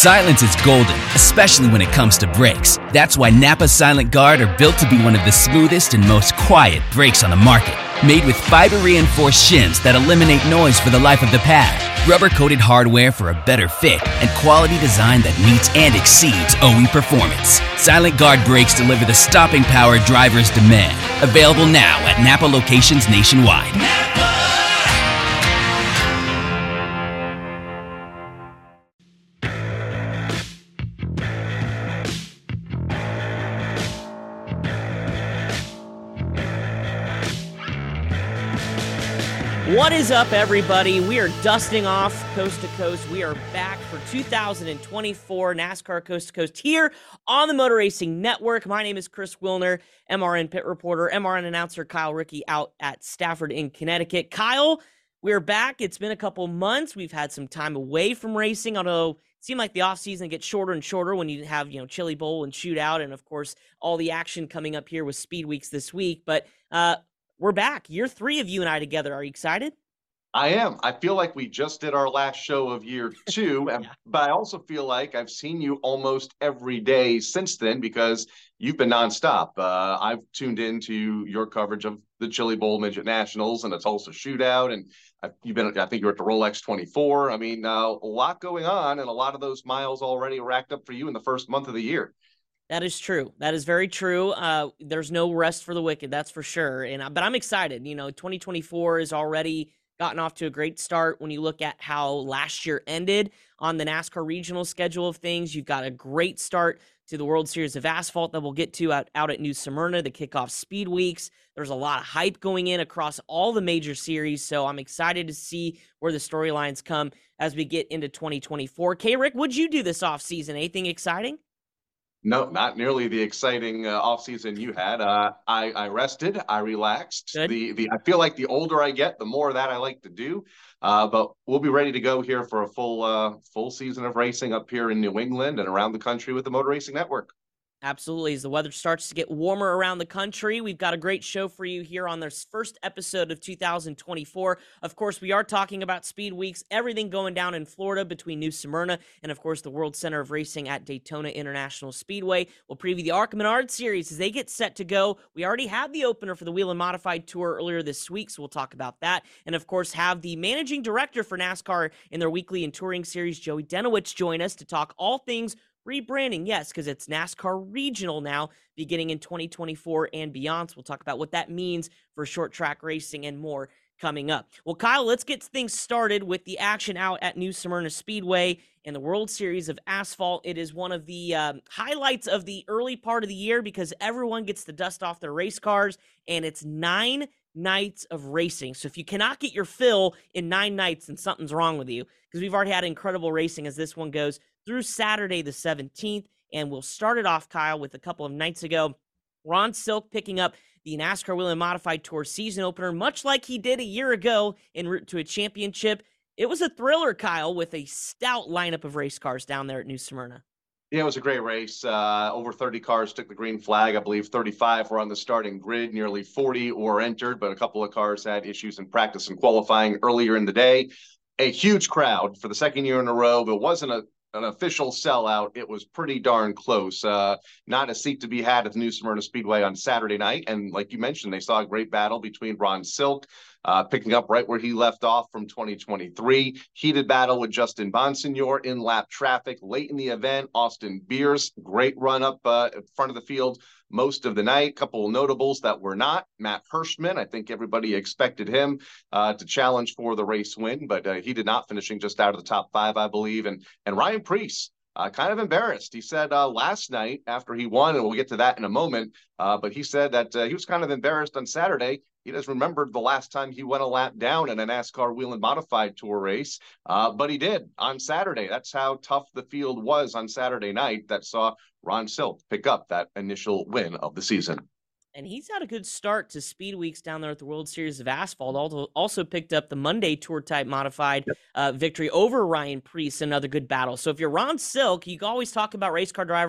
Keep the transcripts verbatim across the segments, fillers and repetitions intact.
Silence is golden, especially when it comes to brakes. That's why Napa Silent Guard are built to be one of the smoothest and most quiet brakes on the market. Made with fiber-reinforced shims that eliminate noise for the life of the pad, rubber-coated hardware for a better fit, and quality design that meets and exceeds O E performance. Silent Guard brakes deliver the stopping power drivers demand. Available now at Napa locations nationwide. Napa! What is up, everybody? We are dusting off Coast to Coast. We are back for two thousand twenty-four NASCAR Coast to Coast here on the Motor Racing Network. My name is Chris Wilner, M R N pit reporter, M R N announcer Kyle Rickey out at Stafford in Connecticut. Kyle, we're back. It's been a couple months. We've had some time away from racing, although it seemed like the offseason gets shorter and shorter when you have, you know, Chili Bowl and Shootout, and of course, all the action coming up here with Speed Weeks this week. But, uh, we're back. Year three of you and I together. Are you excited? I am. I feel like we just did our last show of year two, yeah. But I also feel like I've seen you almost every day since then because you've been nonstop. Uh, I've tuned into your coverage of the Chili Bowl Midget Nationals and the Tulsa Shootout, and I've, you've been. I think you're at the Rolex twenty-four. I mean, uh, a lot going on, and a lot of those miles already racked up for you in the first month of the year. That is true. That is very true. Uh, there's no rest for the wicked, that's for sure. And but I'm excited. You know, twenty twenty-four has already gotten off to a great start. When you look at how last year ended on the NASCAR regional schedule of things, you've got a great start to the World Series of Asphalt that we'll get to out, out at New Smyrna, the kickoff Speed Weeks. There's a lot of hype going in across all the major series, so I'm excited to see where the storylines come as we get into twenty twenty-four. K-Rick, what'd you do this offseason? Anything exciting? No, not nearly the exciting uh, offseason you had. Uh, I, I rested. I relaxed. Good. The the I feel like the older I get, the more that I like to do. Uh, but we'll be ready to go here for a full uh, full season of racing up here in New England and around the country with the Motor Racing Network. Absolutely. As the weather starts to get warmer around the country, we've got a great show for you here on this first episode of two thousand twenty-four. Of course, we are talking about Speed Weeks, everything going down in Florida between New Smyrna and, of course, the World Center of Racing at Daytona International Speedway. We'll preview the ARCA Menard Series as they get set to go. We already had the opener for the Whelen Modified Tour earlier this week, so we'll talk about that. And, of course, have the managing director for NASCAR in their weekly and touring series, Joey Denowicz, join us to talk all things rebranding, yes, because it's NASCAR Regional now, beginning in twenty twenty-four and beyond. So we'll talk about what that means for short track racing and more coming up. Well, Kyle, let's get things started with the action out at New Smyrna Speedway and the World Series of Asphalt. It is one of the um, highlights of the early part of the year because everyone gets to dust off their race cars, and it's nine nights of racing. So if you cannot get your fill in nine nights, then something's wrong with you, because we've already had incredible racing as this one goes through Saturday the seventeenth, and we'll start it off, Kyle, with a couple of nights ago. Ron Silk picking up the NASCAR Whelen Modified Tour season opener, much like he did a year ago en route to a championship. It was a thriller, Kyle, with a stout lineup of race cars down there at New Smyrna. Yeah, it was a great race. Uh, over thirty cars took the green flag. I believe thirty-five were on the starting grid. Nearly forty were entered, but a couple of cars had issues in practice and qualifying earlier in the day. A huge crowd for the second year in a row. It wasn't a an official sellout. It was pretty darn close. Uh, not a seat to be had at the New Smyrna Speedway on Saturday night. And like you mentioned, they saw a great battle between Ron Silk, uh, picking up right where he left off from twenty twenty-three. Heated battle with Justin Bonsignor in lap traffic late in the event. Austin Beers, great run up uh, in front of the field most of the night. Couple of notables that were not. Matt Hirschman, I think everybody expected him uh, to challenge for the race win, but uh, he did not, finishing just out of the top five, I believe. And and Ryan Preece, uh, kind of embarrassed. He said uh, last night after he won, and we'll get to that in a moment, uh, but he said that uh, he was kind of embarrassed on Saturday. He doesn't remember the last time he went a lap down in a NASCAR Whelen Modified Tour race, uh, but he did on Saturday. That's how tough the field was on Saturday night that saw Ron Silk pick up that initial win of the season. And he's had a good start to Speed Weeks down there at the World Series of Asphalt. Also, also picked up the Monday Tour Type Modified yep. uh, victory over Ryan Preece, another good battle. So if you're Ron Silk, you always talk about race car drivers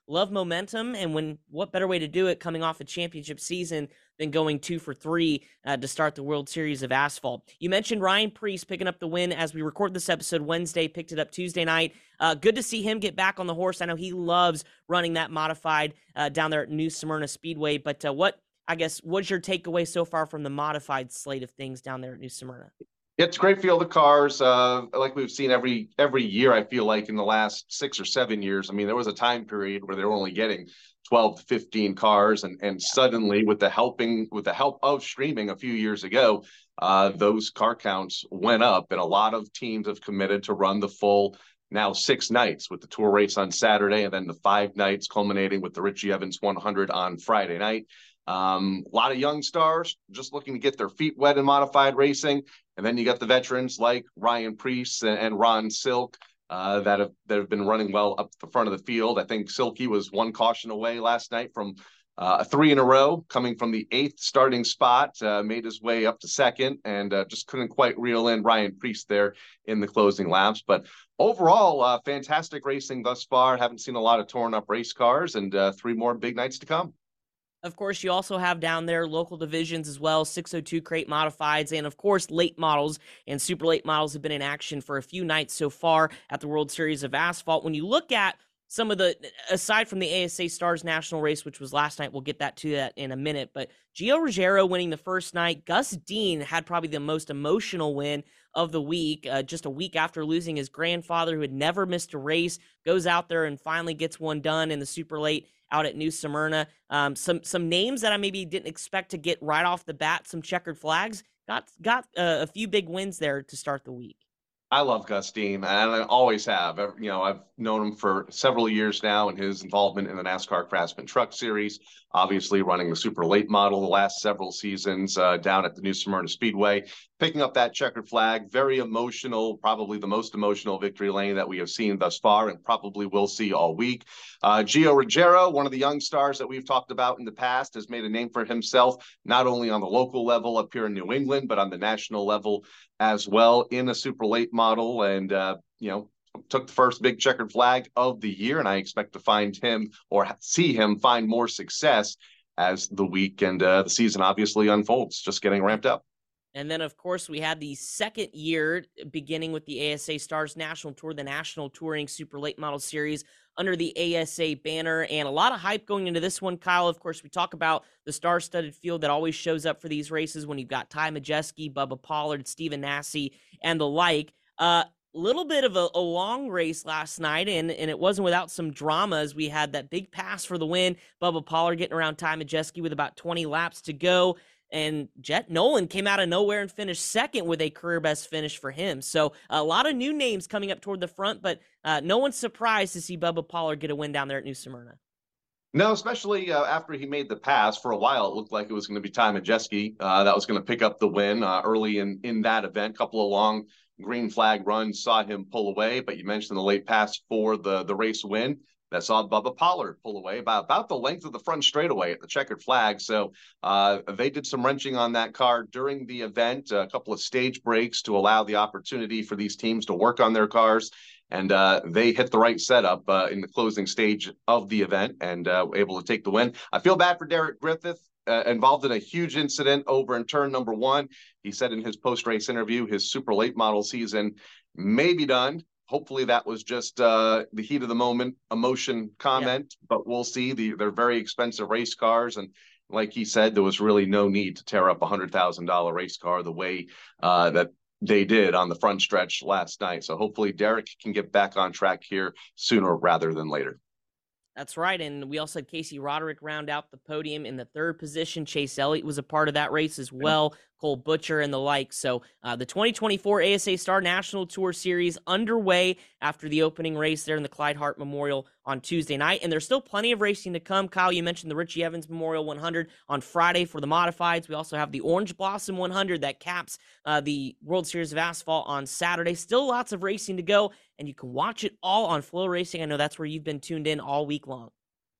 love momentum, and when what better way to do it coming off a championship season than going two for three uh, to start the World Series of Asphalt. You mentioned Ryan Preece picking up the win as we record this episode Wednesday, picked it up Tuesday night. Uh, good to see him get back on the horse. I know he loves running that modified uh, down there at New Smyrna Speedway, but uh, what, I guess, what's your takeaway so far from the modified slate of things down there at New Smyrna? It's a great field of cars, uh, like we've seen every every year, I feel like, in the last six or seven years. I mean, there was a time period where they were only getting twelve to fifteen cars, and and suddenly, with the helping with the help of streaming a few years ago, uh, those car counts went up, and a lot of teams have committed to run the full now six nights, with the tour race on Saturday and then the five nights culminating with the Richie Evans one hundred on Friday night. Um, a lot of young stars just looking to get their feet wet in modified racing. And then you got the veterans like Ryan Preece and, and Ron Silk uh, that have that have been running well up the front of the field. I think Silky was one caution away last night from uh, a three in a row, coming from the eighth starting spot, uh, made his way up to second, and uh, just couldn't quite reel in Ryan Preece there in the closing laps. But overall, uh, fantastic racing thus far. Haven't seen a lot of torn up race cars, and uh, three more big nights to come. Of course, you also have down there local divisions as well, six oh two crate modifieds, and of course, late models and super late models have been in action for a few nights so far at the World Series of Asphalt. When you look at some of the, aside from the A S A Stars National Race, which was last night, we'll get that to that in a minute, but Gio Ruggiero winning the first night. Gus Dean had probably the most emotional win of the week, uh, just a week after losing his grandfather who had never missed a race, goes out there and finally gets one done in the super late out at New Smyrna. Um, some some names that I maybe didn't expect to get right off the bat, some checkered flags, got got uh, a few big wins there to start the week. I love Gus Dean, and I always have. You know, I've known him for several years now, and his involvement in the NASCAR Craftsman Truck Series, obviously running the super late model the last several seasons uh, down at the New Smyrna Speedway, picking up that checkered flag. Very emotional, probably the most emotional victory lane that we have seen thus far, and probably will see all week. Uh, Gio Ruggiero, one of the young stars that we've talked about in the past, has made a name for himself, not only on the local level up here in New England, but on the national level as well in a super late model, and uh, you know, took the first big checkered flag of the year, and I expect to find him or see him find more success as the week and uh, the season obviously unfolds, just getting ramped up. And then, of course, we had the second year beginning with the A S A Stars National Tour, the National Touring Super Late Model Series under the A S A banner, and a lot of hype going into this one, Kyle. Of course, we talk about the star-studded field that always shows up for these races when you've got Ty Majeski, Bubba Pollard, Stephen Nasse, and the like. A uh, little bit of a, a long race last night, and, and it wasn't without some drama as we had that big pass for the win. Bubba Pollard getting around Ty Majeski with about twenty laps to go. And Jet Nolan came out of nowhere and finished second with a career best finish for him. So a lot of new names coming up toward the front, but uh, no one's surprised to see Bubba Pollard get a win down there at New Smyrna. No, especially uh, after he made the pass. For a while, it looked like it was going to be Ty Majeski uh, that was going to pick up the win uh, early in, in that event. Couple of long green flag runs saw him pull away, but you mentioned the late pass for the, the race win. That saw Bubba Pollard pull away by about the length of the front straightaway at the checkered flag. So uh, they did some wrenching on that car during the event, a couple of stage breaks to allow the opportunity for these teams to work on their cars. And uh, they hit the right setup uh, in the closing stage of the event and uh, were able to take the win. I feel bad for Derek Griffith, uh, involved in a huge incident over in turn number one. He said in his post-race interview, his super late model season may be done. Hopefully that was just uh, the heat of the moment emotion comment, yeah. But we'll see. The, they're very expensive race cars. And like he said, there was really no need to tear up a one hundred thousand dollars race car the way uh, that they did on the front stretch last night. So hopefully Derek can get back on track here sooner rather than later. That's right, and we also had Casey Roderick round out the podium in the third position. Chase Elliott was a part of that race as well, Cole Butcher and the like. So uh, the twenty twenty-four A S A Star National Tour Series underway after the opening race there in the Clyde Hart Memorial on Tuesday night, and there's still plenty of racing to come. Kyle, you mentioned the Richie Evans Memorial one hundred on Friday for the modifieds. We also have the Orange Blossom one hundred that caps uh, the World Series of Asphalt on Saturday. Still lots of racing to go, and you can watch it all on Flow Racing. I know that's where you've been tuned in all week long.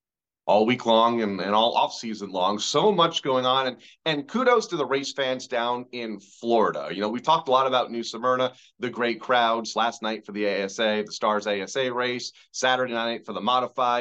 All week long and, and all off season long. So much going on. And, and kudos to the race fans down in Florida. You know, we talked a lot about New Smyrna, the great crowds last night for the A S A, the Stars A S A race, Saturday night for the modifieds.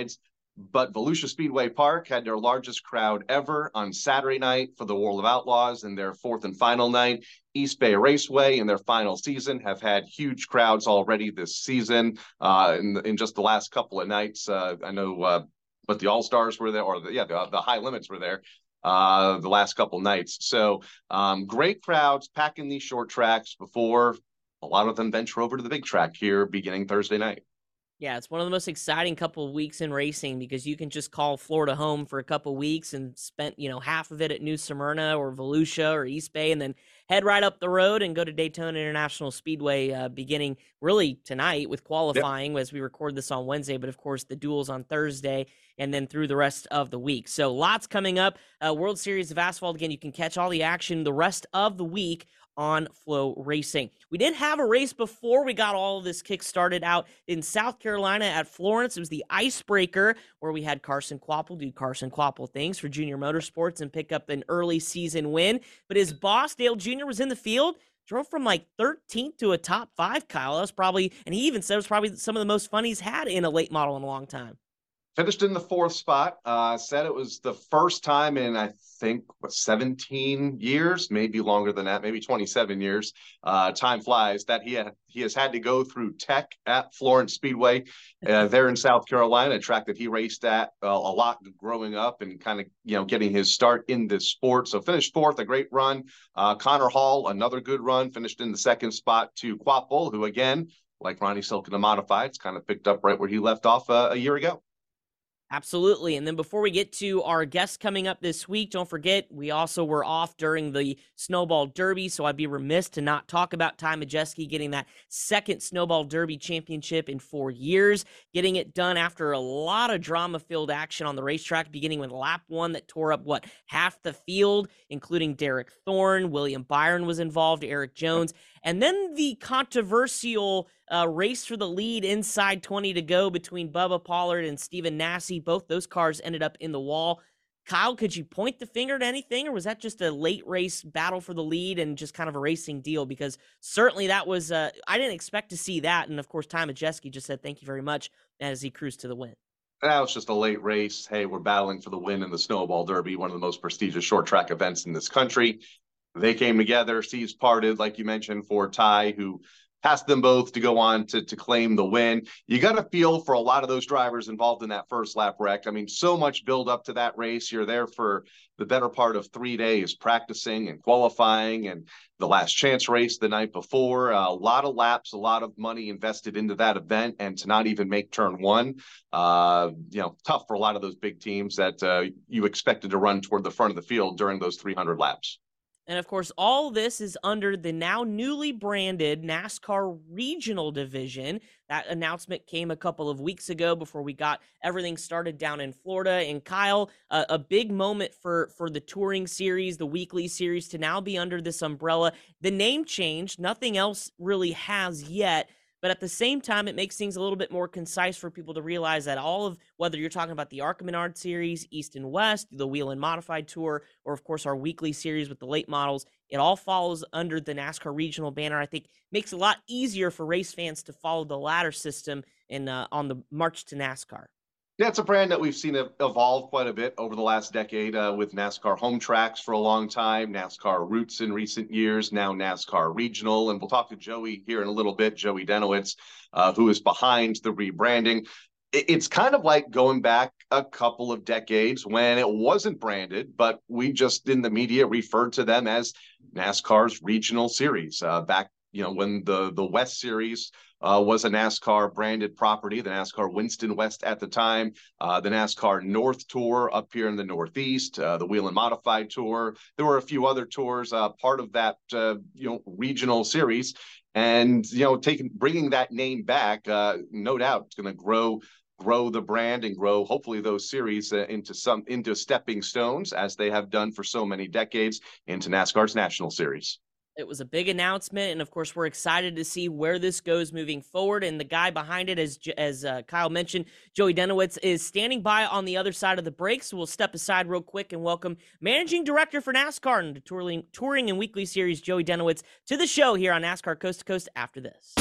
But Volusia Speedway Park had their largest crowd ever on Saturday night for the World of Outlaws in their fourth and final night. East Bay Raceway in their final season have had huge crowds already this season. Uh, in, in just the last couple of nights, uh, I know, uh, but the All Stars were there, or the, yeah, the, the High Limits were there uh, the last couple nights. So um, great crowds packing these short tracks before a lot of them venture over to the big track here beginning Thursday night. Yeah, it's one of the most exciting couple of weeks in racing because you can just call Florida home for a couple of weeks and spend, you know, half of it at New Smyrna or Volusia or East Bay, and then head right up the road and go to Daytona International Speedway uh, beginning really tonight with qualifying. Yep. As we record this on Wednesday, but of course the duels on Thursday and then through the rest of the week. So lots coming up. Uh, World Series of Asphalt, again, you can catch all the action the rest of the week on Flow Racing. We did have a race before we got all of this kick started out in South Carolina at Florence. It was the Icebreaker, where we had Carson Kvapil do Carson Kvapil things for Junior Motorsports and pick up an early season win. But his boss, Dale Junior, was in the field, drove from like thirteenth to a top five, Kyle. That was probably, and he even said it was probably some of the most fun he's had in a late model in a long time. Finished in the fourth spot. Uh, said it was the first time in, I think, what, seventeen years, maybe longer than that, maybe twenty-seven years. Uh, time flies. That he had, he has had to go through tech at Florence Speedway uh, there in South Carolina, a track that he raced at uh, a lot growing up and kind of, you know, getting his start in this sport. So finished fourth, a great run. Uh, Connor Hall, another good run, finished in the second spot to Kvapil, who again, like Ronnie Silk in the Modifieds, kind of picked up right where he left off uh, a year ago. Absolutely. And then before we get to our guests coming up this week, don't forget, we also were off during the Snowball Derby, so I'd be remiss to not talk about Ty Majeski getting that second Snowball Derby championship in four years, getting it done after a lot of drama-filled action on the racetrack, beginning with lap one that tore up, what, half the field, including Derek Thorne, William Byron was involved, Eric Jones, and then the controversial uh, race for the lead inside twenty to go between Bubba Pollard and Stephen Nasse. Both those cars ended up in the wall. Kyle, could you point the finger to anything, or was that just a late race battle for the lead and just kind of a racing deal? Because certainly that was, uh, I didn't expect to see that. And of course, Ty Majeski just said thank you very much as he cruised to the win. That was just a late race. Hey, we're battling for the win in the Snowball Derby, one of the most prestigious short track events in this country. They came together, seas parted, like you mentioned, for Ty, who passed them both to go on to, to claim the win. You got to feel for a lot of those drivers involved in that first lap wreck. I mean, so much build up to that race. You're there for the better part of three days practicing and qualifying, and the last chance race the night before. Uh, a lot of laps, a lot of money invested into that event, and to not even make turn one, uh, you know, tough for a lot of those big teams that uh, you expected to run toward the front of the field during those three hundred laps. And of course, all this is under the now newly branded NASCAR Regional Division. That announcement came a couple of weeks ago before we got everything started down in Florida. And Kyle, uh, a big moment for, for the touring series, the weekly series, to now be under this umbrella. The name changed. Nothing else really has yet. But at the same time, it makes things a little bit more concise for people to realize that all of, whether you're talking about the ARCA Menard series, East and West, the Wheel and Modified Tour, or of course our weekly series with the late models, it all follows under the NASCAR regional banner. I think makes it a lot easier for race fans to follow the ladder system in uh, on the march to NASCAR. Yeah, it's a brand that we've seen evolve quite a bit over the last decade uh, with NASCAR Home Tracks for a long time, NASCAR Roots in recent years, now NASCAR Regional. And we'll talk to Joey here in a little bit, Joey Denowitz, uh, who is behind the rebranding. It's kind of like going back a couple of decades when it wasn't branded, but we just in the media referred to them as NASCAR's Regional Series. Uh, back, you know, when the, the West Series Uh, was a NASCAR branded property, the NASCAR Winston West at the time, uh, the NASCAR North Tour up here in the Northeast, uh, the Wheel and Modified Tour. There were a few other tours, uh, part of that, uh, you know, regional series. And, you know, taking, bringing that name back, uh, no doubt it's going to grow grow the brand and grow, hopefully, those series uh, into some into stepping stones, as they have done for so many decades, into NASCAR's National Series. It was a big announcement, and of course, we're excited to see where this goes moving forward. And the guy behind it, as as uh, Kyle mentioned, Joey Denowitz, is standing by on the other side of the break. So we'll step aside real quick and welcome Managing Director for NASCAR and the touring, touring and weekly series, Joey Denowitz, to the show here on NASCAR Coast to Coast after this.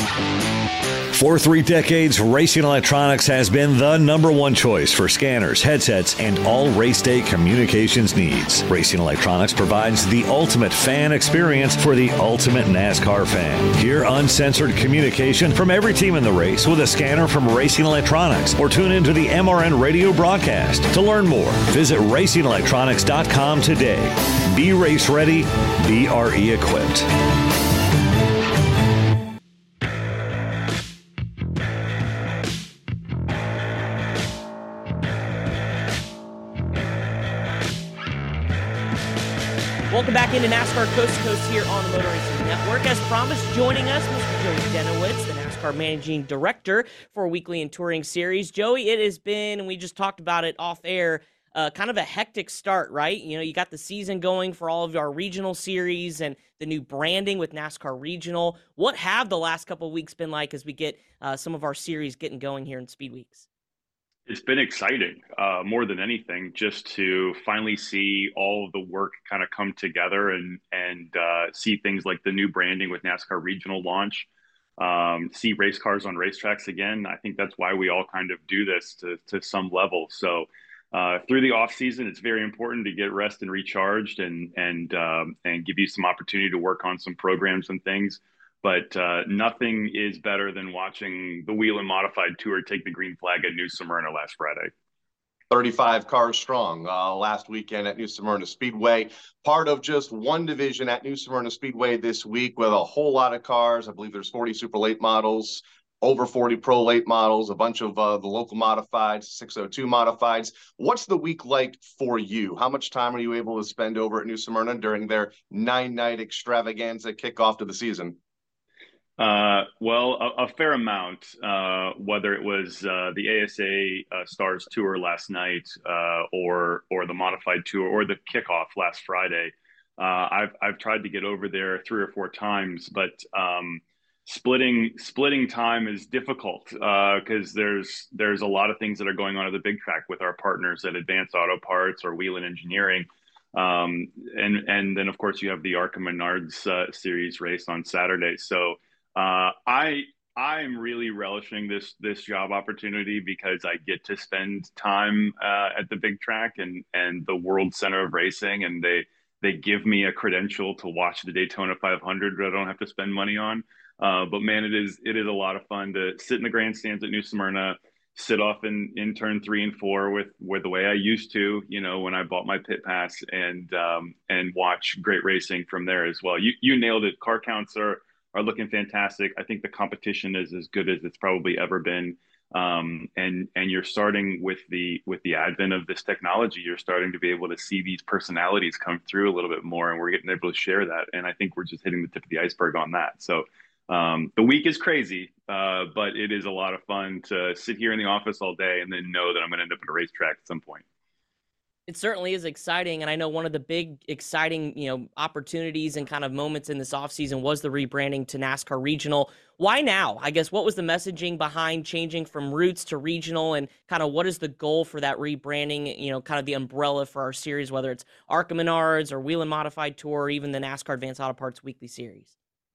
For three decades, Racing Electronics has been the number one choice for scanners, headsets, and all race day communications needs. Racing Electronics provides the ultimate fan experience for the ultimate NASCAR fan. Hear uncensored communication from every team in the race with a scanner from Racing Electronics, or tune into the M R N radio broadcast. To learn more, visit racing electronics dot com today. Be race ready, be R E equipped. Welcome back into NASCAR Coast to Coast here on the Motor Racing Network. As promised, joining us, Mister Joey Denowitz, the NASCAR Managing Director for Weekly and Touring Series. Joey, it has been, and we just talked about it off air, uh, kind of a hectic start, right? You know, you got the season going for all of our regional series and the new branding with NASCAR Regional. What have the last couple of weeks been like as we get uh, some of our series getting going here in Speed Weeks? It's been exciting, uh, more than anything, just to finally see all of the work kind of come together and and uh, see things like the new branding with NASCAR Regional launch, um, see race cars on racetracks again. I think that's why we all kind of do this to to some level. So uh, through the off season, it's very important to get rest and recharged, and and um, and give you some opportunity to work on some programs and things. But uh, nothing is better than watching the Whelen Modified Tour take the green flag at New Smyrna last Friday. thirty-five cars strong uh, last weekend at New Smyrna Speedway. Part of just one division at New Smyrna Speedway this week with a whole lot of cars. I believe there's forty super late models, over forty pro late models, a bunch of uh, the local modifieds, six oh two modifieds. What's the week like for you? How much time are you able to spend over at New Smyrna during their nine-night extravaganza kickoff to the season? Uh, well, a, a fair amount, uh, whether it was uh, the A S A uh, Stars Tour last night, uh, or or the Modified Tour, or the kickoff last Friday. Uh, I've I've tried to get over there three or four times, but um, splitting splitting time is difficult because uh, there's there's a lot of things that are going on at the big track with our partners at Advanced Auto Parts or Whelen Engineering. Um, and and then of course you have the ARCA Menards uh, Series race on Saturday. So Uh, I I'm really relishing this this job opportunity because I get to spend time uh, at the big track and and the World Center of Racing, and they they give me a credential to watch the Daytona five hundred that I don't have to spend money on. Uh, but man, it is it is a lot of fun to sit in the grandstands at New Smyrna, sit off in in turn three and four with with the way I used to, you know, when I bought my pit pass, and um, and watch great racing from there as well. You you nailed it. Car counts are. are looking fantastic. I think the competition is as good as it's probably ever been. Um, and and you're starting with the with the advent of this technology, you're starting to be able to see these personalities come through a little bit more, and we're getting able to share that. And I think we're just hitting the tip of the iceberg on that. So um, the week is crazy, uh, but it is a lot of fun to sit here in the office all day and then know that I'm going to end up at a racetrack at some point. It certainly is exciting, and I know one of the big exciting, you know, opportunities and kind of moments in this offseason was the rebranding to NASCAR Regional. Why now? I guess what was the messaging behind changing from Roots to Regional, and kind of what is the goal for that rebranding, you know, kind of the umbrella for our series, whether it's ARCA Menards or Whelen Modified Tour or even the NASCAR Advanced Auto Parts Weekly Series?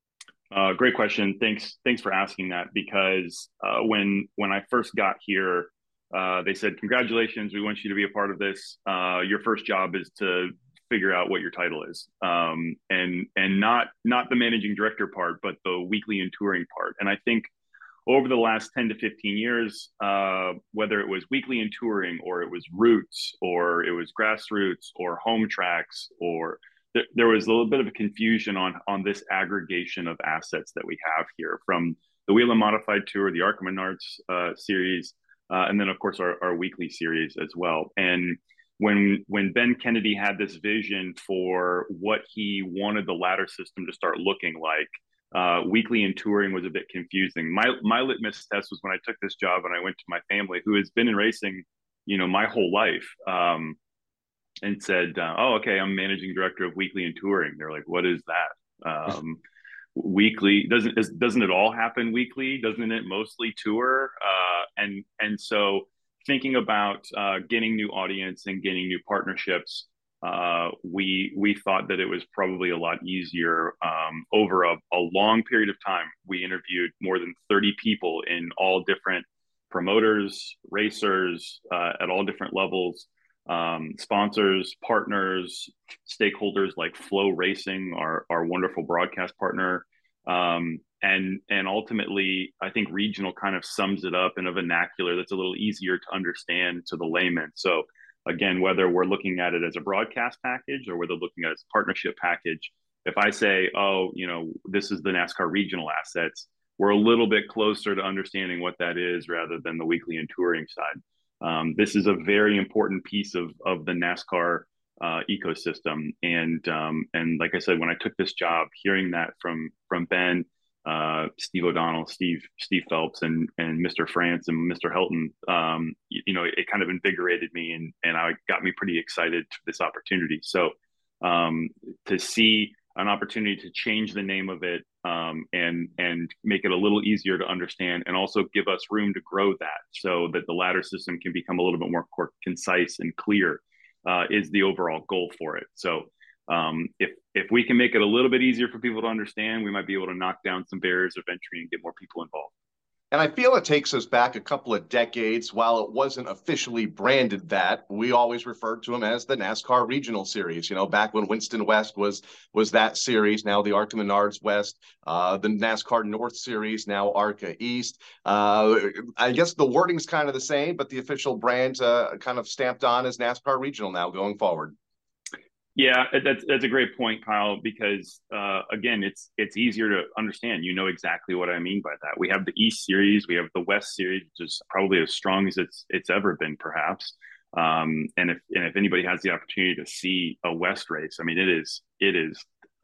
Uh, great question. Thanks. Thanks for asking that, because uh, when when I first got here, Uh, they said, congratulations, we want you to be a part of this. Uh, your first job is to figure out what your title is. Um, and and not not the managing director part, but the weekly and touring part. And I think over the last ten to fifteen years, uh, whether it was weekly and touring, or it was Roots, or it was grassroots, or home tracks, or th- there was a little bit of a confusion on, on this aggregation of assets that we have here, from the Whelen Modified Tour, the ARCA Menards uh, series, Uh, and then, of course, our, our weekly series as well. And when when Ben Kennedy had this vision for what he wanted the ladder system to start looking like, uh, weekly and touring was a bit confusing. My my litmus test was when I took this job and I went to my family, who has been in racing, you know, my whole life, um, and said, uh, "Oh, okay, I'm managing director of weekly and touring." They're like, "What is that?" Um, weekly doesn't is, doesn't it all happen weekly? Doesn't it mostly tour? Uh, and and so thinking about uh, getting new audience and getting new partnerships, uh, we we thought that it was probably a lot easier. Um, over a, a long period of time, we interviewed more than thirty people in all different promoters, racers, uh, at all different levels, um, sponsors, partners, stakeholders like Flow Racing, our our wonderful broadcast partner. Um, and and ultimately, I think regional kind of sums it up in a vernacular that's a little easier to understand to the layman. So again, whether we're looking at it as a broadcast package or whether looking at it as a partnership package, if I say, oh, you know, this is the NASCAR regional assets, we're a little bit closer to understanding what that is rather than the weekly and touring side. Um, this is a very important piece of of the NASCAR uh, ecosystem. And um, and like I said, when I took this job, hearing that from from Ben, uh, Steve O'Donnell, Steve Steve Phelps, and and Mister France and Mister Helton, um, you, you know, it, it kind of invigorated me, and and I got me pretty excited for this opportunity. So um, to see an opportunity to change the name of it, um, and and make it a little easier to understand, and also give us room to grow that, so that the ladder system can become a little bit more concise and clear, uh, is the overall goal for it. So um, if if we can make it a little bit easier for people to understand, we might be able to knock down some barriers of entry and get more people involved. And I feel it takes us back a couple of decades. While it wasn't officially branded that, we always referred to them as the NASCAR Regional Series. You know, back when Winston West was was that series, now the ARCA Menards West, uh, the NASCAR North Series, now ARCA East. Uh, I guess the wording's kind of the same, but the official brand uh, kind of stamped on as NASCAR Regional now going forward. Yeah, that's that's a great point, Kyle, because uh, again, it's it's easier to understand. You know exactly what I mean by that. We have the East Series, we have the West Series, which is probably as strong as it's it's ever been, perhaps. Um, and if and if anybody has the opportunity to see a West race, I mean, it is it is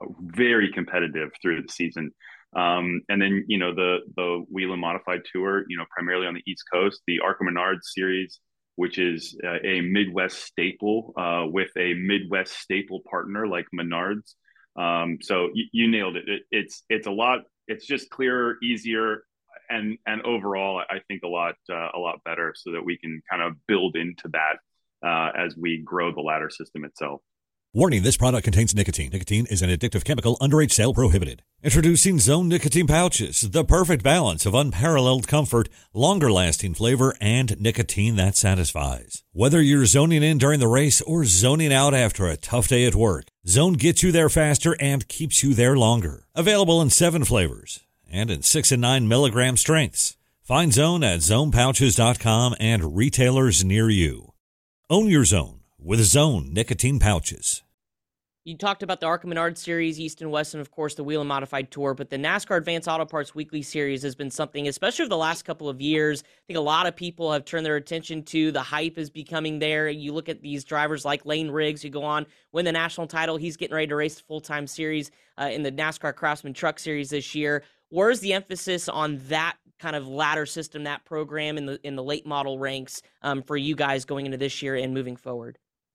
very competitive through the season. Um, and then you know the the Whelen Modified Tour, you know, primarily on the East Coast, the ARCA Menards Series, which is uh, a Midwest staple uh, with a Midwest staple partner like Menards. Um, so you, you nailed it. it. It's it's a lot. It's just clearer, easier, and and overall, I think a lot uh, a lot better, so that we can kind of build into that uh, as we grow the ladder system itself. Warning, this product contains nicotine. Nicotine is an addictive chemical. Underage sale prohibited. Introducing Zone Nicotine Pouches, the perfect balance of unparalleled comfort, longer-lasting flavor, and nicotine that satisfies. Whether you're zoning in during the race or zoning out after a tough day at work, Zone gets you there faster and keeps you there longer. Available in seven flavors and in six and nine milligram strengths. Find Zone at zone pouches dot com and retailers near you. Own your Zone with Zone Nicotine Pouches. You talked about the ARCA Menards Series, East and West, and of course the Whelen Modified Tour, but the NASCAR Advanced Auto Parts Weekly Series has been something, especially over the last couple of years, I think a lot of people have turned their attention to. The hype is becoming there. You look at these drivers like Lane Riggs, who go on, win the national title. He's getting ready to race the full-time series uh, in the NASCAR Craftsman Truck Series this year. Where's the emphasis on that kind of ladder system, that program in the in the late model ranks um, for you guys going into this year and moving forward?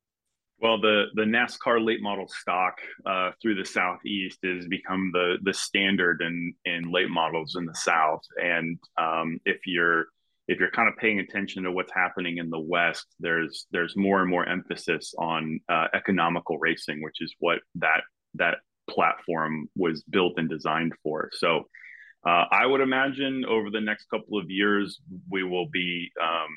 Well, the the NASCAR late model stock uh, through the Southeast has become the the standard in in late models in the South. And um, if you're if you're kind of paying attention to what's happening in the West, there's there's more and more emphasis on uh, economical racing, which is what that that platform was built and designed for. So uh, I would imagine over the next couple of years we will be. Um,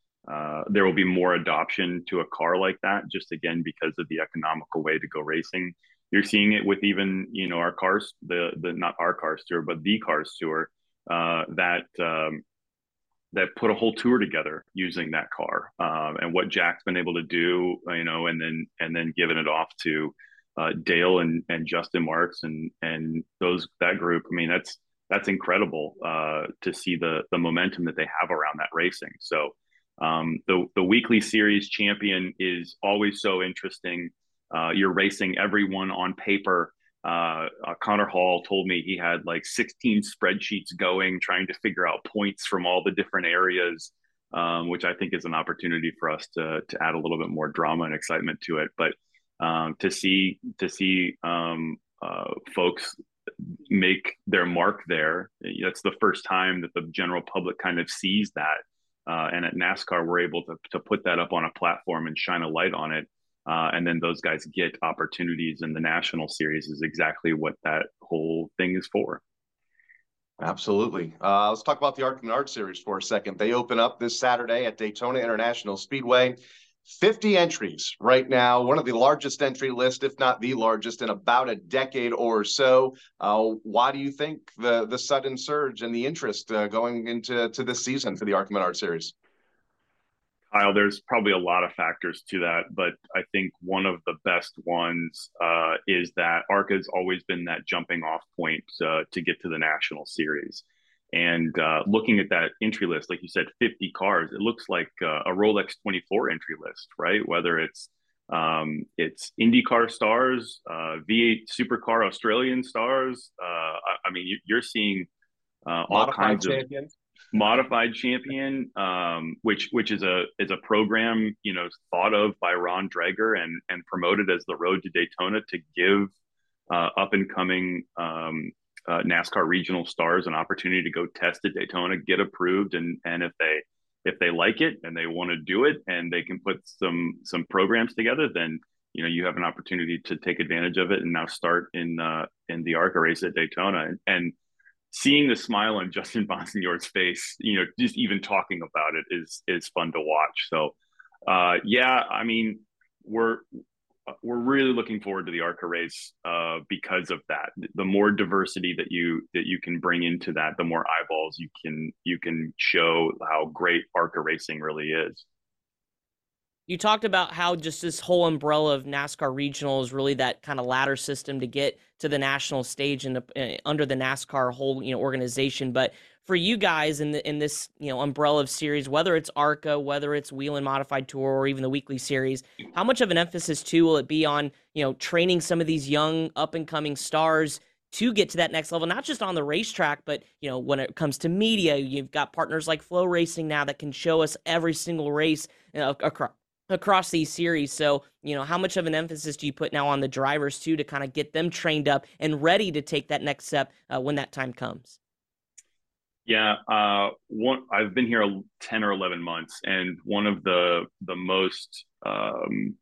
Uh, there will be more adoption to a car like that, just again because of the economical way to go racing. You're seeing it with even you know our cars, the the not our cars tour, but the cars tour uh, that um, that put a whole tour together using that car, um, and what Jack's been able to do, you know, and then and then giving it off to uh, Dale and and Justin Marks and and those that group. I mean, that's that's incredible uh, to see the the momentum that they have around that racing. So. Um, the the weekly series champion is always so interesting. Uh, you're racing everyone on paper. Uh, uh, Connor Hall told me he had like sixteen spreadsheets going, trying to figure out points from all the different areas, um, which I think is an opportunity for us to to add a little bit more drama and excitement to it. But um, to see to see um, uh, folks make their mark there, that's the first time that the general public kind of sees that. Uh, and at NASCAR, we're able to to put that up on a platform and shine a light on it. Uh, and then those guys get opportunities in the national series is exactly what that whole thing is for. Absolutely. Uh, let's talk about the ARCA Menard Series for a second. They open up this Saturday at Daytona International Speedway. fifty entries right now, one of the largest entry lists, if not the largest, in about a decade or so. Uh, why do you think the the sudden surge and the interest uh, going into to this season for the ARCA Menard Series? Kyle, there's probably a lot of factors to that, but I think one of the best ones uh, is that ARCA has always been that jumping off point uh, to get to the national series. And uh, looking at that entry list, like you said, fifty cars, it looks like uh, a Rolex twenty-four entry list, right? Whether it's um, it's IndyCar stars, uh, V eight Supercar Australian stars. Uh, I, I mean, you, you're seeing uh, all Modified kinds champions. of modified champion, um, which which is a is a program, you know, thought of by Ron Drager and and promoted as the Road to Daytona to give uh, up and coming um, uh, NASCAR regional stars an opportunity to go test at Daytona, get approved, and and if they if they like it and they want to do it and they can put some some programs together, then you know you have an opportunity to take advantage of it and now start in uh, in the ARCA race at Daytona. and, and seeing the smile on Justin Bonsignore's face, you know, just even talking about it is is fun to watch. So, uh, yeah, I mean, we're we're really looking forward to the ARCA race uh, because of that. The more diversity that you that you can bring into that, the more eyeballs you can you can show how great ARCA racing really is. You talked about how just this whole umbrella of NASCAR regional is really that kind of ladder system to get to the national stage and uh, under the NASCAR whole, you know, organization. But for you guys in the in this, you know, umbrella of series, whether it's ARCA, whether it's Whelen Modified Tour, or even the weekly series, how much of an emphasis too will it be on, you know, training some of these young up and coming stars to get to that next level, not just on the racetrack, but, you know, when it comes to media, you've got partners like Flow Racing now that can show us every single race, you know, across across these series. So, you know, how much of an emphasis do you put now on the drivers too, to kind of get them trained up and ready to take that next step uh, when that time comes? Yeah, uh, one, I've been here ten or eleven months, and one of the the most um,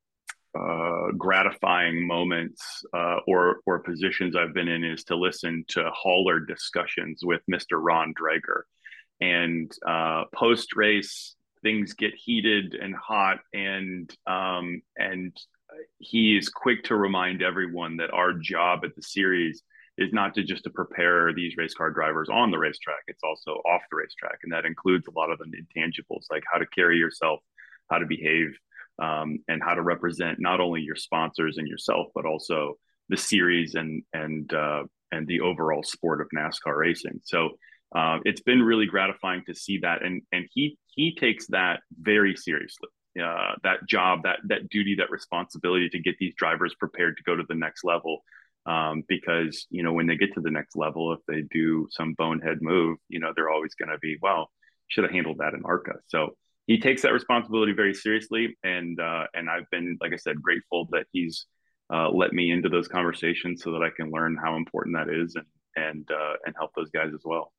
uh, gratifying moments uh, or or positions I've been in is to listen to hauler discussions with Mister Ron Drager. And uh, post race, things get heated and hot, and um, and he is quick to remind everyone that our job at the series is not to just to prepare these race car drivers on the racetrack. It's also off the racetrack, and that includes a lot of the intangibles, like how to carry yourself, how to behave, um, and how to represent not only your sponsors and yourself, but also the series and and uh, and the overall sport of NASCAR racing. So uh, it's been really gratifying to see that, and and he he takes that very seriously. Uh, that job, that that duty, that responsibility to get these drivers prepared to go to the next level. Um, because, you know, when they get to the next level, if they do some bonehead move, you know, they're always going to be, well, should have handled that in ARCA. So he takes that responsibility very seriously. And, uh, and I've been, like I said, grateful that he's uh, let me into those conversations so that I can learn how important that is and, and, uh, and help those guys as well.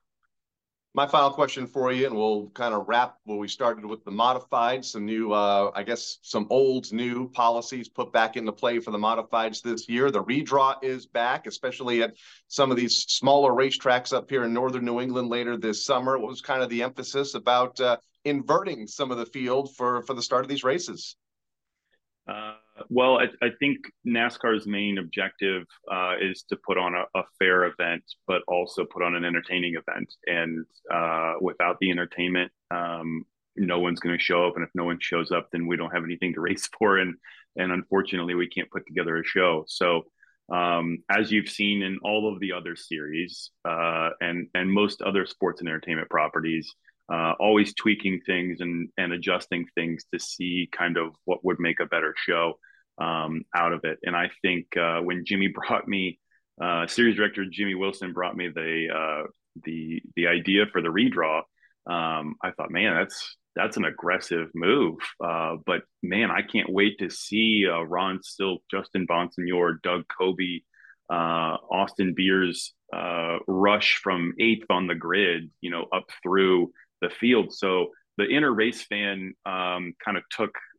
My final question for you, and we'll kind of wrap where we started with the modified, some new, uh, I guess, some old new policies put back into play for the modifieds this year. The redraw is back, especially at some of these smaller racetracks up here in northern New England later this summer. What was kind of the emphasis about uh, inverting some of the field for, for the start of these races? Uh, well, I, I think NASCAR's main objective uh, is to put on a, a fair event, but also put on an entertaining event. And uh, without the entertainment, um, no one's going to show up. And if no one shows up, then we don't have anything to race for. And and unfortunately, we can't put together a show. So um, as you've seen in all of the other series uh, and and most other sports and entertainment properties, Uh, always tweaking things and and adjusting things to see kind of what would make a better show um, out of it. And I think uh, when Jimmy brought me, uh, series director Jimmy Wilson brought me the uh, the the idea for the redraw, um, I thought, man, that's that's an aggressive move. Uh, but man, I can't wait to see uh, Ron Still, Justin Bonsignore, Doug Coby, uh, Austin Beers uh, rush from eighth on the grid, you know, up through the field. So the inner race fan um, kind of took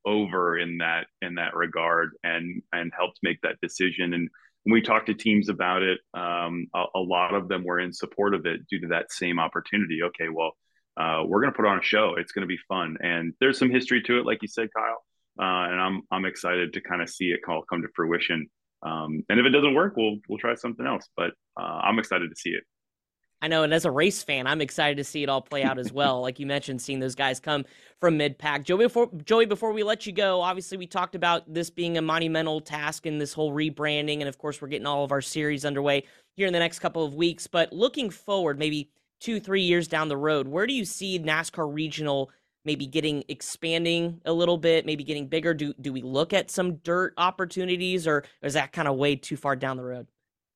over in that in that regard, and and helped make that decision. And when we talked to teams about it, um, a, a lot of them were in support of it due to that same opportunity. Okay, well, uh, we're going to put on a show. It's going to be fun, and there's some history to it, like you said, Kyle. Uh, and I'm I'm excited to kind of see it all come to fruition. Um, and if it doesn't work, we'll we'll try something else. But uh, I'm excited to see it. I know, and as a race fan, I'm excited to see it all play out as well. Like you mentioned, seeing those guys come from mid-pack. Joey, before, Joey, before we let you go, obviously we talked about this being a monumental task in this whole rebranding, and of course we're getting all of our series underway here in the next couple of weeks. But looking forward, maybe two, three years down the road, where do you see NASCAR Regional maybe getting expanding a little bit, maybe getting bigger? Do do we look at some dirt opportunities, or is that kind of way too far down the road?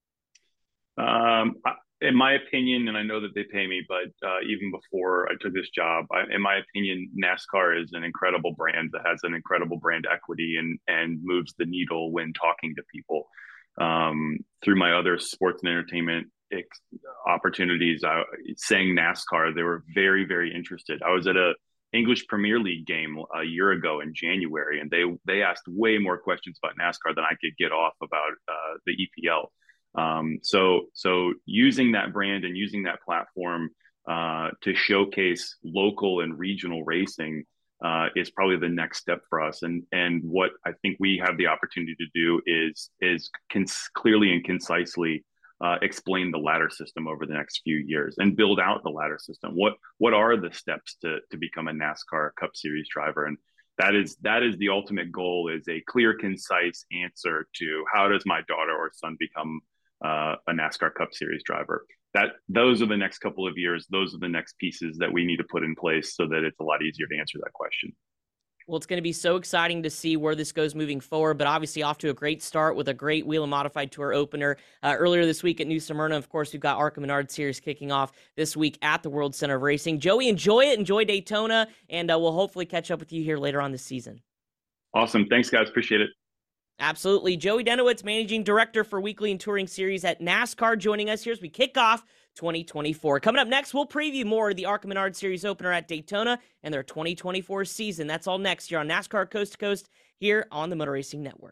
Um, in my opinion, and I know that they pay me, but uh, even before I took this job, I, in my opinion, NASCAR is an incredible brand that has an incredible brand equity and and moves the needle when talking to people. Um, through my other sports and entertainment ex- opportunities, I, saying NASCAR, they were very, very interested. I was at a English Premier League game a year ago in January, and they they asked way more questions about NASCAR than I could get off about uh, the E P L. Um, so so using that brand and using that platform uh, to showcase local and regional racing uh, is probably the next step for us. And and what I think we have the opportunity to do is is cons- clearly and concisely Uh, explain the ladder system over the next few years and build out the ladder system. What what are the steps to to become a NASCAR Cup Series driver? And that is that is the ultimate goal, is a clear, concise answer to how does my daughter or son become uh, a NASCAR Cup Series driver. That those are the next couple of years. Those are the next pieces that we need to put in place so that it's a lot easier to answer that question. Well, it's going to be so exciting to see where this goes moving forward, but obviously off to a great start with a great Whelen Modified Tour opener uh, earlier this week at New Smyrna. Of course, we've got ARCA Menard Series kicking off this week at the World Center of Racing. Joey, enjoy it. Enjoy Daytona, and uh, we'll hopefully catch up with you here later on this season. Awesome. Thanks, guys. Appreciate it. Absolutely. Joey Denowitz, Managing Director for Weekly and Touring Series at NASCAR, joining us here as we kick off twenty twenty-four. Coming up next, we'll preview more of the ARCA Menard Series opener at Daytona and their twenty twenty-four season. That's all next here on NASCAR Coast to Coast here on the Motor Racing Network.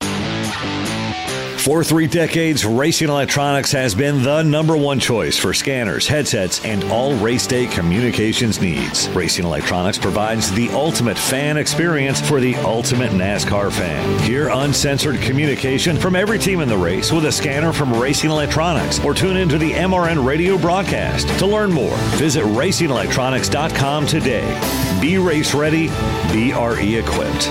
For three decades, Racing Electronics has been the number one choice for scanners, headsets, and all race day communications needs. Racing Electronics provides the ultimate fan experience for the ultimate NASCAR fan. Hear uncensored communication from every team in the race with a scanner from Racing Electronics, or tune into the M R N radio broadcast. To learn more, visit racing electronics dot com today. Be race ready, be R E equipped.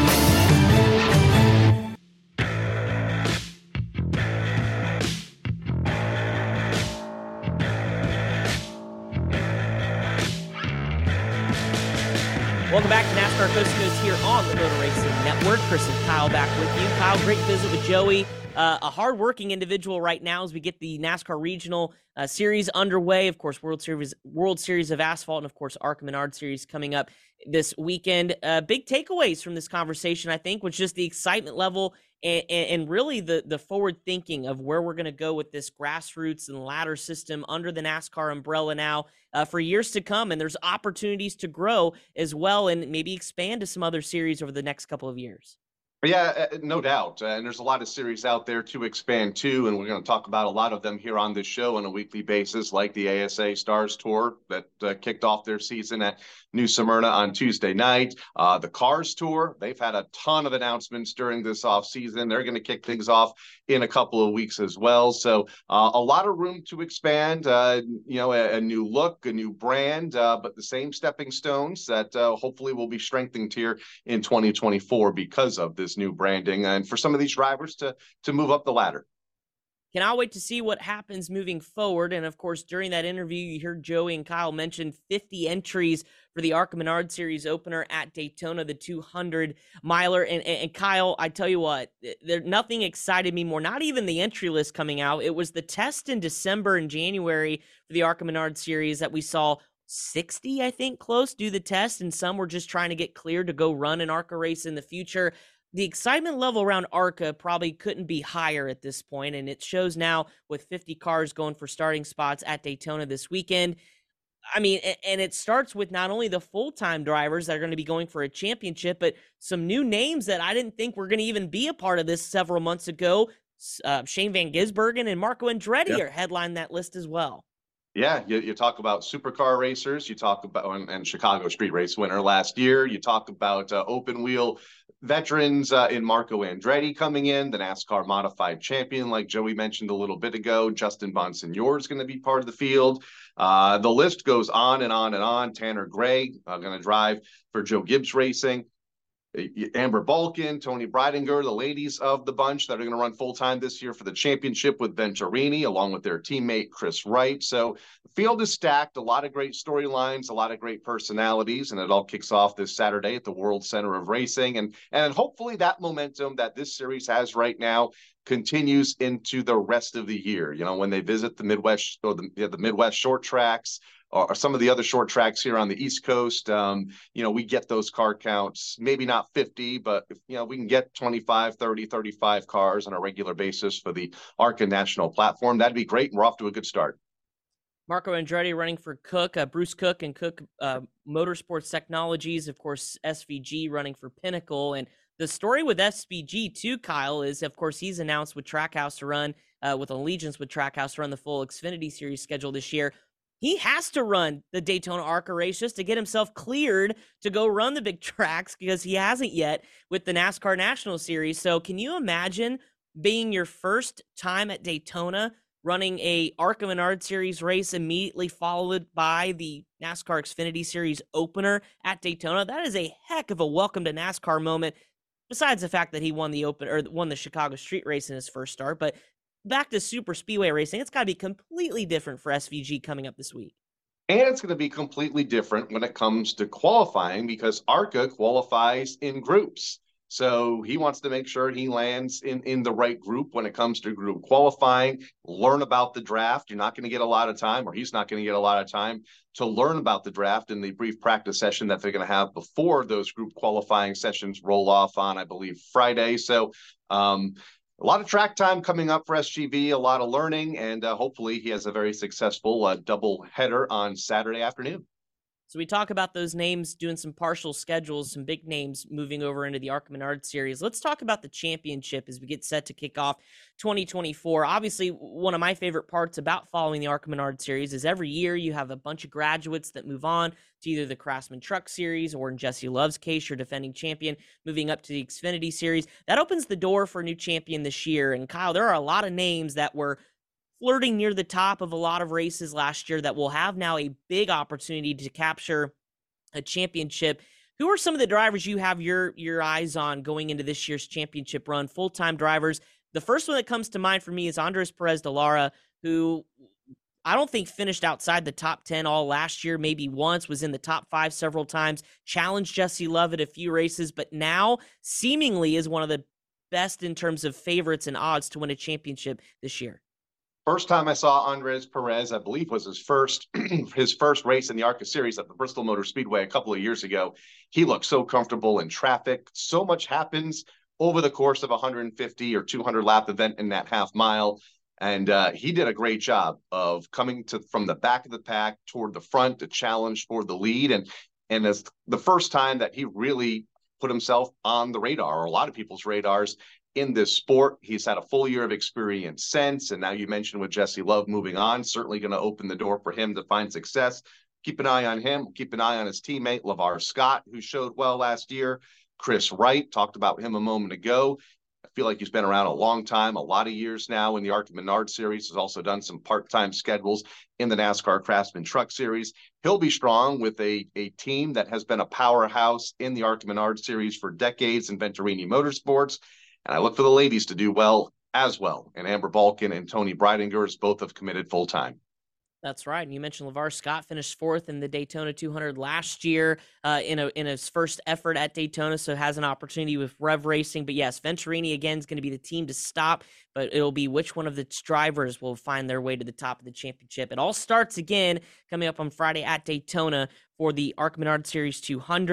Welcome back to NASCAR Coast to Coast here on the Motor Racing Network. Chris and Kyle back with you. Kyle, great visit with Joey. Uh, a hard-working individual right now as we get the NASCAR Regional uh, Series underway. Of course, World Series World Series of Asphalt, and of course, ARCA Menard Series coming up this weekend. Uh, big takeaways from this conversation, I think, was just the excitement level and, and really the, the forward thinking of where we're going to go with this grassroots and ladder system under the NASCAR umbrella now uh, for years to come. And there's opportunities to grow as well and maybe expand to some other series over the next couple of years. Yeah, no doubt. Uh, and there's a lot of series out there to expand to, and we're going to talk about a lot of them here on this show on a weekly basis, like the A S A Stars Tour that uh, kicked off their season at New Smyrna on Tuesday night. Uh, the Cars Tour, they've had a ton of announcements during this offseason. They're going to kick things off in a couple of weeks as well. So uh, a lot of room to expand, uh, you know, a, a new look, a new brand, uh, but the same stepping stones that uh, hopefully will be strengthened here in twenty twenty-four because of this new branding and for some of these drivers to to move up the ladder. Cannot wait to see what happens moving forward. And of course, during that interview, you heard Joey and Kyle mention fifty entries for the ARCA Menard Series opener at Daytona, the two hundred miler. And, and, and Kyle, I tell you what, there nothing excited me more. Not even the entry list coming out. It was the test in December and January for the ARCA Menard Series that we saw sixty, I think, close do the test, and some were just trying to get cleared to go run an ARCA race in the future. The excitement level around ARCA probably couldn't be higher at this point, and it shows now with fifty cars going for starting spots at Daytona this weekend. I mean, and it starts with not only the full-time drivers that are going to be going for a championship, but some new names that I didn't think were going to even be a part of this several months ago. Uh, Shane Van Gisbergen and Marco Andretti yep. are headlining that list as well. Yeah, you, you talk about supercar racers, you talk about and, and Chicago Street Race winner last year. You talk about uh, open wheel veterans uh, in Marco Andretti coming in, the NASCAR modified champion, like Joey mentioned a little bit ago. Justin Bonsignore is going to be part of the field. Uh, the list goes on and on and on. Tanner Gray uh, going to drive for Joe Gibbs Racing. Amber Balkin, Tony Breidinger, the ladies of the bunch that are going to run full-time this year for the championship with Venturini, along with their teammate Chris Wright. So the field is stacked, a lot of great storylines, a lot of great personalities, and it all kicks off this Saturday at the World Center of Racing. And, and hopefully that momentum that this series has right now continues into the rest of the year. You know, when they visit the Midwest or the, the Midwest short tracks, or some of the other short tracks here on the East Coast, um, you know, we get those car counts, maybe not fifty, but, if, you know, we can get twenty-five, thirty, thirty-five cars on a regular basis for the ARCA national platform. That'd be great, and we're off to a good start. Marco Andretti running for Cook, uh, Bruce Cook and Cook uh, Motorsports Technologies, of course, S V G running for Pinnacle. And the story with S V G too, Kyle, is, of course, he's announced with Trackhouse to run, uh, with allegiance with Trackhouse to run the full Xfinity Series schedule this year. He has to run the Daytona ARCA race just to get himself cleared to go run the big tracks, because he hasn't yet with the NASCAR National Series. So can you imagine being your first time at Daytona, running a ARCA Menard Series race immediately followed by the NASCAR Xfinity Series opener at Daytona? That is a heck of a welcome to NASCAR moment, besides the fact that he won the open or won the Chicago Street Race in his first start. But back to super speedway racing, it's got to be completely different for S V G coming up this week. And it's going to be completely different when it comes to qualifying, because ARCA qualifies in groups. So he wants to make sure he lands in, in the right group when it comes to group qualifying, learn about the draft. You're not going to get a lot of time, or he's not going to get a lot of time to learn about the draft in the brief practice session that they're going to have before those group qualifying sessions roll off on, I believe, Friday. So, um, a lot of track time coming up for S G V, a lot of learning, and uh, hopefully he has a very successful uh, double header on Saturday afternoon. So we talk about those names doing some partial schedules, some big names moving over into the ARCA Menard Series. Let's talk about the championship as we get set to kick off twenty twenty-four. Obviously, one of my favorite parts about following the ARCA Menard Series is every year you have a bunch of graduates that move on to either the Craftsman Truck Series, or in Jesse Love's case, your defending champion, moving up to the Xfinity Series. That opens the door for a new champion this year. And Kyle, there are a lot of names that were flirting near the top of a lot of races last year that will have now a big opportunity to capture a championship. Who are some of the drivers you have your your eyes on going into this year's championship run, full-time drivers? The first one that comes to mind for me is Andres Perez de Lara, who I don't think finished outside the top ten all last year, maybe once, was in the top five several times, challenged Jesse Love at a few races, but now seemingly is one of the best in terms of favorites and odds to win a championship this year. First time I saw Andres Perez, I believe, was his first his first race in the ARCA Series at the Bristol Motor Speedway a couple of years ago. He looked so comfortable in traffic. So much happens over the course of a one hundred fifty or two hundred lap event in that half mile. And uh, he did a great job of coming to from the back of the pack toward the front to challenge for the lead. And, and as the first time that he really put himself on the radar, or a lot of people's radars, in this sport. He's had a full year of experience since, and now you mentioned with Jesse Love moving on, certainly going to open the door for him to find success. Keep an eye on him. Keep an eye on his teammate, LeVar Scott, who showed well last year. Chris Wright, talked about him a moment ago. I feel like he's been around a long time, a lot of years now in the ARCA Menard Series. Has also done some part-time schedules in the NASCAR Craftsman Truck Series. He'll be strong with a, a team that has been a powerhouse in the ARCA Menard Series for decades in Venturini Motorsports. And I look for the ladies to do well as well. And Amber Balkin and Tony Breidinger both have committed full-time. That's right. And you mentioned LeVar Scott finished fourth in the Daytona two hundred last year uh, in a, in his first effort at Daytona, so has an opportunity with Rev Racing. But yes, Venturini again is going to be the team to stop, but it'll be which one of the drivers will find their way to the top of the championship. It all starts again coming up on Friday at Daytona for the ARCA Menard Series two hundred.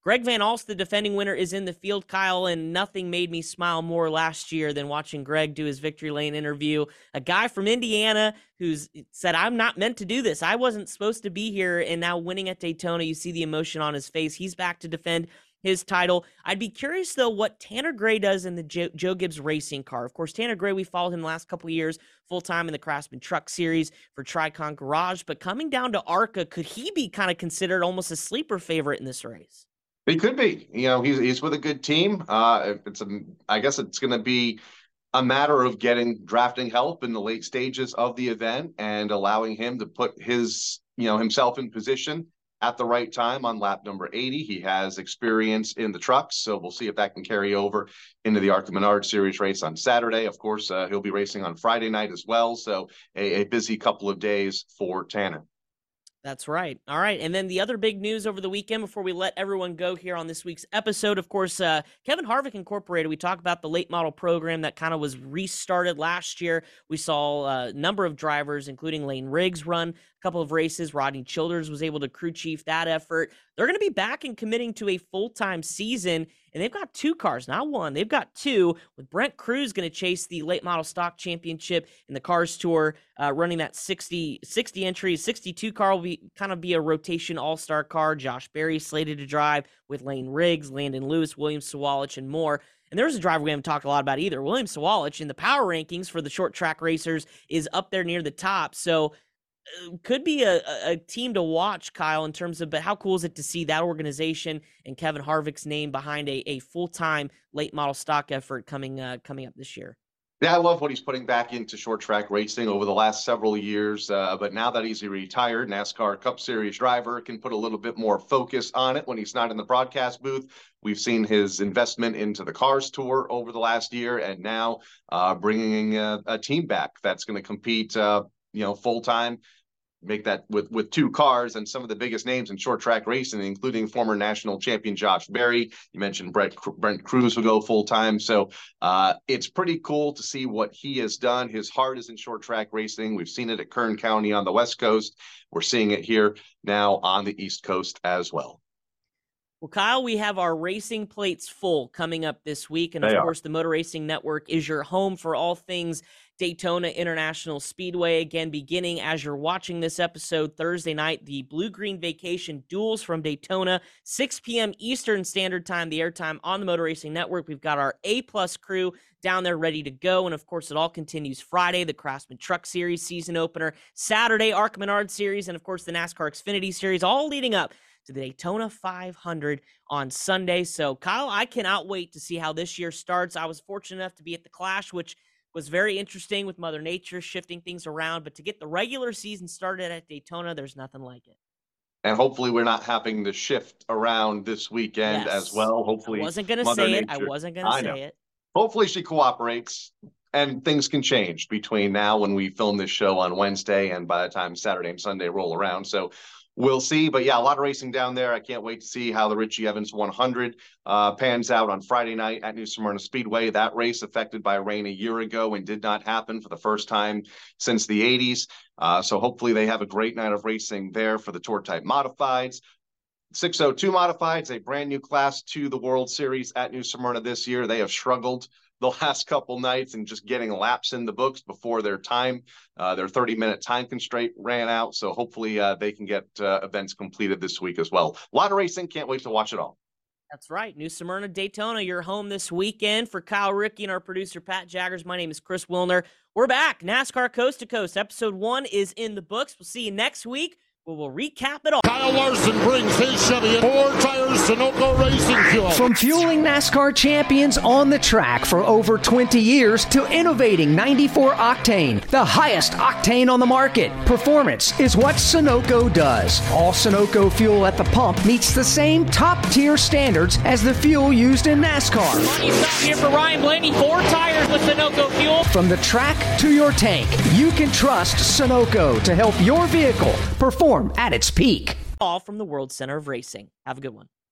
Greg Van Alst, the defending winner, is in the field, Kyle, and nothing made me smile more last year than watching Greg do his Victory Lane interview. A guy from Indiana who's said, I'm not meant to do this. I wasn't supposed to be here, and now winning at Daytona, you see the emotion on his face. He's back to defend his title. I'd be curious, though, what Tanner Gray does in the Joe, Joe Gibbs racing car. Of course, Tanner Gray, we followed him the last couple of years, full-time in the Craftsman Truck Series for Tricon Garage, but coming down to ARCA, could he be kind of considered almost a sleeper favorite in this race? He could be. You know, he's he's with a good team. Uh, it's a, I guess it's going to be a matter of getting drafting help in the late stages of the event and allowing him to put his, you know, himself in position at the right time on lap number eighty. He has experience in the trucks, so we'll see if that can carry over into the ARCA Menard Series race on Saturday. Of course, uh, he'll be racing on Friday night as well, so a, a busy couple of days for Tanner. That's right. All right. And then the other big news over the weekend before we let everyone go here on this week's episode, of course, uh, Kevin Harvick Incorporated. We talked about the late model program that kind of was restarted last year. We saw a number of drivers, including Lane Riggs, run a couple of races. Rodney Childers was able to crew chief that effort. They're going to be back and committing to a full-time season, and they've got two cars, not one. They've got two, with Brent Cruz going to chase the late model stock championship in the Cars Tour, uh, running that sixty, sixty entries. sixty-two car will be kind of be a rotation all-star car. Josh Berry slated to drive with Lane Riggs, Landon Lewis, William Sawalich, and more. And there's a driver we haven't talked a lot about either. William Sawalich in the power rankings for the short track racers is up there near the top. So could be a, a team to watch, Kyle, in terms of, but how cool is it to see that organization and Kevin Harvick's name behind a, a full-time late model stock effort coming uh, coming up this year? Yeah, I love what he's putting back into short track racing over the last several years. Uh, but now that he's a retired NASCAR Cup Series driver, can put a little bit more focus on it when he's not in the broadcast booth. We've seen his investment into the Cars Tour over the last year, and now uh, bringing a, a team back that's going to compete, uh, you know, full time. Make that with with two cars and some of the biggest names in short track racing, including former national champion Josh Berry. You mentioned Brent, Brent Cruz will go full time. So uh, it's pretty cool to see what he has done. His heart is in short track racing. We've seen it at Kern County on the West Coast. We're seeing it here now on the East Coast as well. Well, Kyle, we have our racing plates full coming up this week. And of They course, are. the Motor Racing Network is your home for all things Daytona International Speedway. Again, beginning as you're watching this episode Thursday night, the Blue Green Vacation Duels from Daytona, six p.m. Eastern Standard Time, the airtime on the Motor Racing Network. We've got our A-plus crew down there ready to go. And of course, it all continues Friday, the Craftsman Truck Series season opener, Saturday, ARCA Menard Series, and of course, the NASCAR Xfinity Series, all leading up to the Daytona five hundred on Sunday. So, Kyle, I cannot wait to see how this year starts. I was fortunate enough to be at the Clash, which was very interesting with Mother Nature shifting things around. But to get the regular season started at Daytona, there's nothing like it. And hopefully we're not having to shift around this weekend Yes. as well. Hopefully I wasn't going to Mother say it. I Nature- wasn't going I to know. say it. Hopefully she cooperates and things can change between now when we film this show on Wednesday and by the time Saturday and Sunday roll around. So we'll see. But yeah, a lot of racing down there. I can't wait to see how the Richie Evans one hundred uh, pans out on Friday night at New Smyrna Speedway. That race affected by rain a year ago and did not happen for the first time since the eighties. Uh, so hopefully they have a great night of racing there for the Tour Type Modifieds. six oh two Modifieds, a brand new class to the World Series at New Smyrna this year. They have struggled the last couple nights and just getting laps in the books before their time. Uh, their thirty minute time constraint ran out. So hopefully uh, they can get uh, events completed this week as well. A lot of racing. Can't wait to watch it all. That's right. New Smyrna, Daytona, you're home this weekend. For Kyle Rickey and our producer, Pat Jaggers, my name is Chris Wilner. We're back. NASCAR Coast to Coast. Episode one is in the books. We'll see you next week. We will recap it all. Kyle Larson brings his Chevy in four tires Sunoco Racing Fuel. From fueling NASCAR champions on the track for over twenty years to innovating ninety-four octane, the highest octane on the market. Performance is what Sunoco does. All Sunoco fuel at the pump meets the same top-tier standards as the fuel used in NASCAR. Money stop here for Ryan Blaney. Four tires with Sunoco fuel. From the track to your tank, you can trust Sunoco to help your vehicle perform at its peak. All from the World Center of Racing. Have a good one.